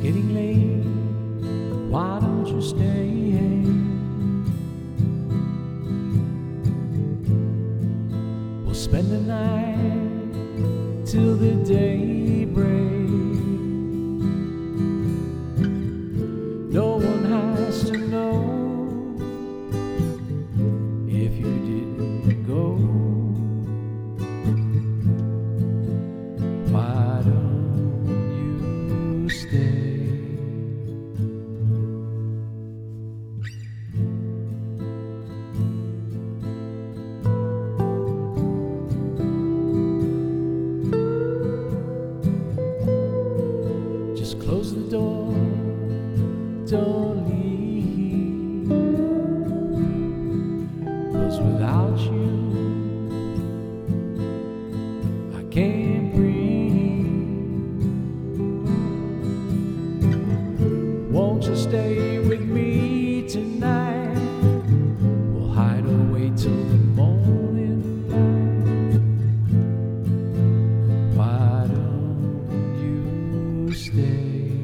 getting late, why don't you stay? We'll spend the night till the day breaks. No one has to know if you didn't go. Why don't you stay? Just close the door, don't leave, 'cause without you I can't breathe. Won't you stay with me tonight? We'll hide away till the morning light. Why don't you stay?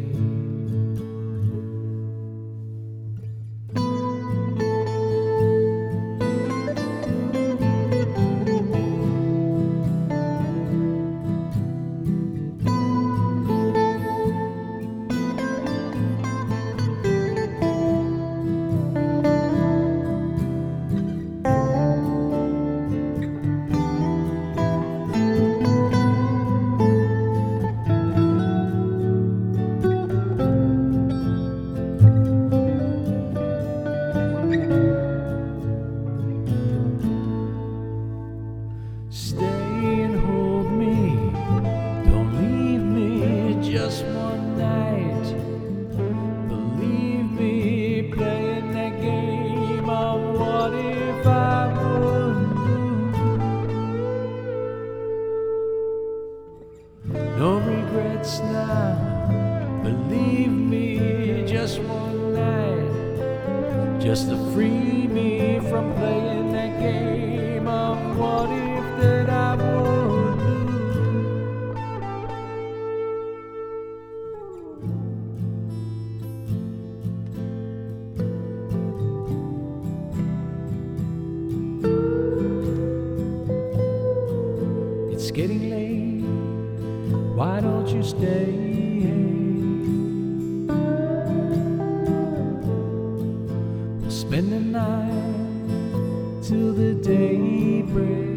Stay and hold me, don't leave me just one night. Believe me, playing that game of what if I would. No regrets now, believe me, just one night, just to free me from playing that game of what if that I would do. It's getting late, why don't you stay? We'll spend the night till the day breaks.